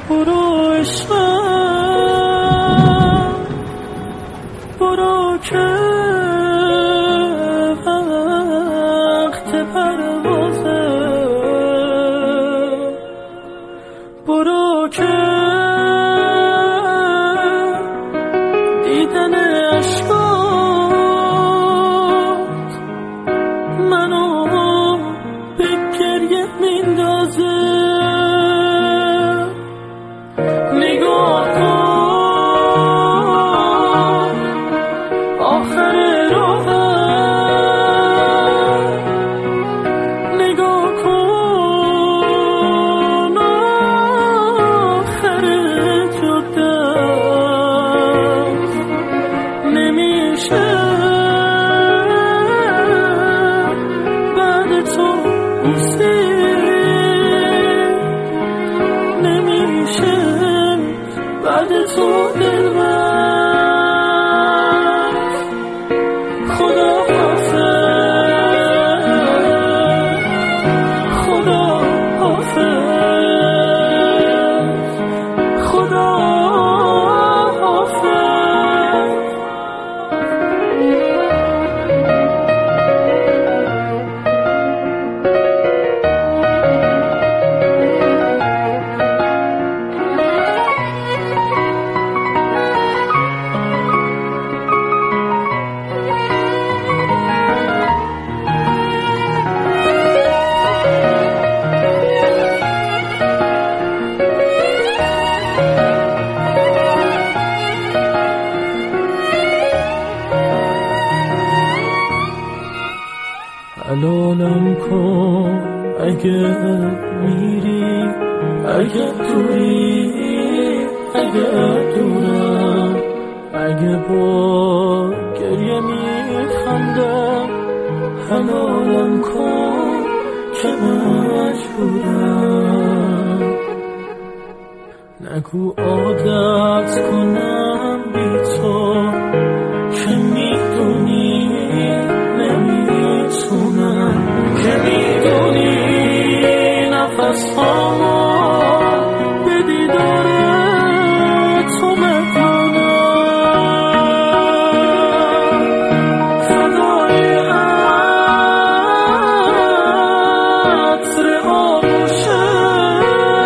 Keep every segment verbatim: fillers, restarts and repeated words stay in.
برو عشقم برو که وقت پروازه، برو که دیدن عشقات منو به گریه میندازه. نگاه کن آخر راهم، نگاه کن آخر جدت نمیشه بعد تو بوسی، نمیشه بعد تو دلبر. خدا حافظ، خدا حافظ، خدا حافظ. حلالم کن اگه میری، اگه دوری، اگه دورم، اگه با گریه میخندم. حلالم کن که مجبورم، نگو عادت کنم بی تو که میدونی نمیتونم، که میدونی نفس هامو به دیدار تو مدیونم. فدای عطر آغوشت،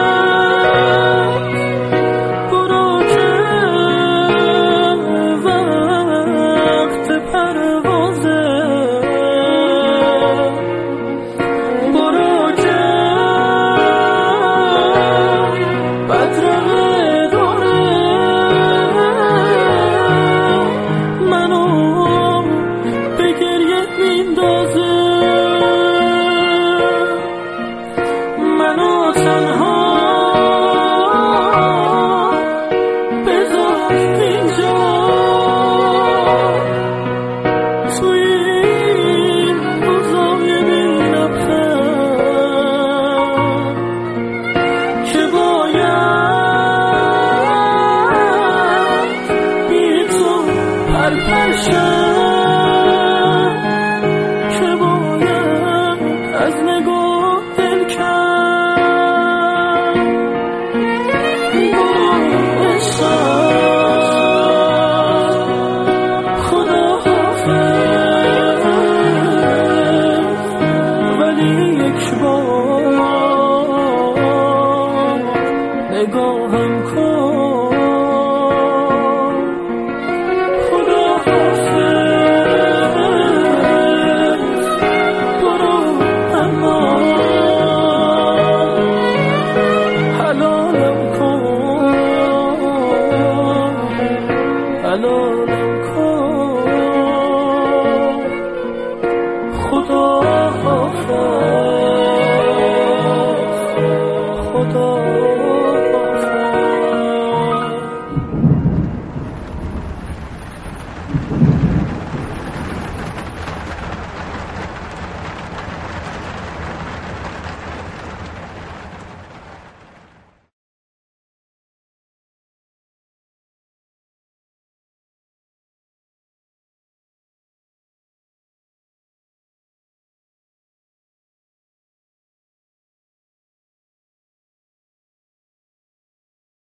برو که وقت پروازه، که باید از نگاه دل کرد. برو عشقم خدا حافظ، ولی یک بار نگاهم کن.